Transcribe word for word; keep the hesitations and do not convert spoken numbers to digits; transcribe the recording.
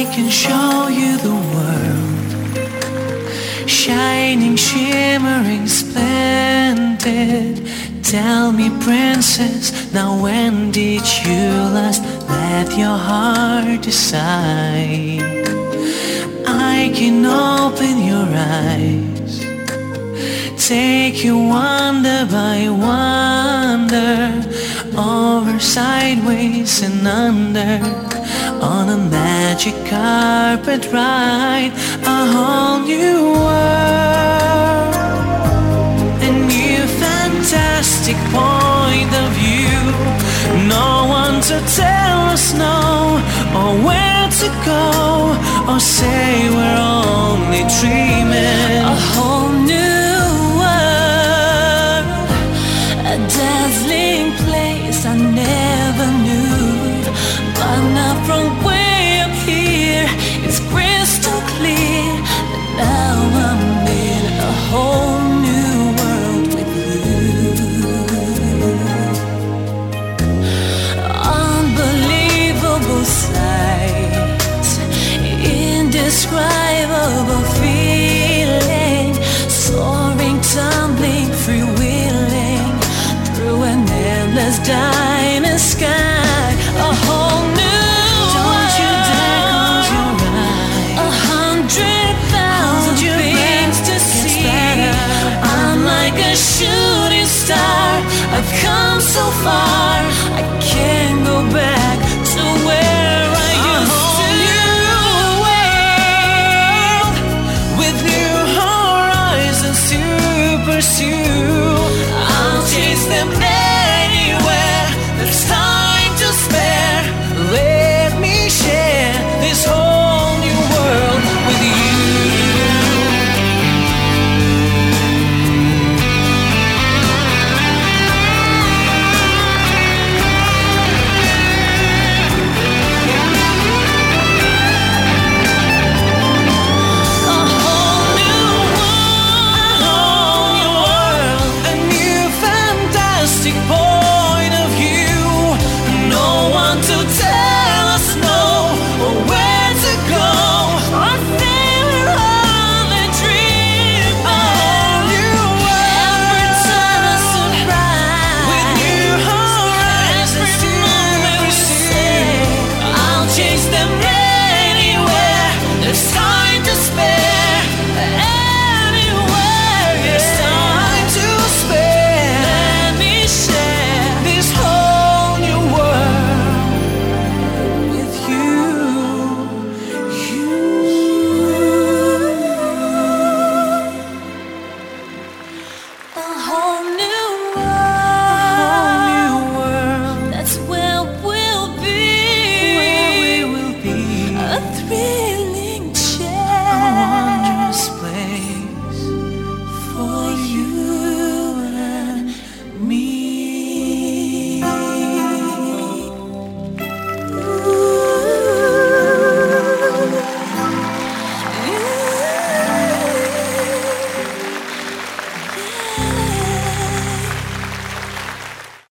can show you the world, shining, shimmering, splendid. Tell me, princess, now when did you last let your heart decide? I can open your eyes, take you wonder by wonder, over, sideways and under, on a magic carpet ride, a whole new world, a new fantastic point of view. No one to tell us no, or where to go, or say we're only dreaming. A whole new world, a dazzling place I never knew. But now from way up here, it's crystal clear that now I'm in a whole new world with you. Unbelievable sight, indescribable feeling, soaring, tumbling, freewheeling through an endless diamond sky. A whole new Don't you dare close your eyes, a hundred thousand Hold your things breath, to it gets see. better. I'm like a shooting star, I've come so far, I can't go back to where I used to. with new horizons to pursue. I'll chase them anywhere. There's time to spare. Let me share this whole new world with you. a whole new world. A new fantastic point of view. No one to tell us no, or where to go. I feel we're only dreaming. A whole new Every time I world surprise, with new horizons to every moment we say, pursue. I'll chase them anywhere. There's time to spare. Anywhere, There's time to spare. let me share This whole new world with you, you. a whole new Whole world. new world That's where we'll be. where we will be. A thrill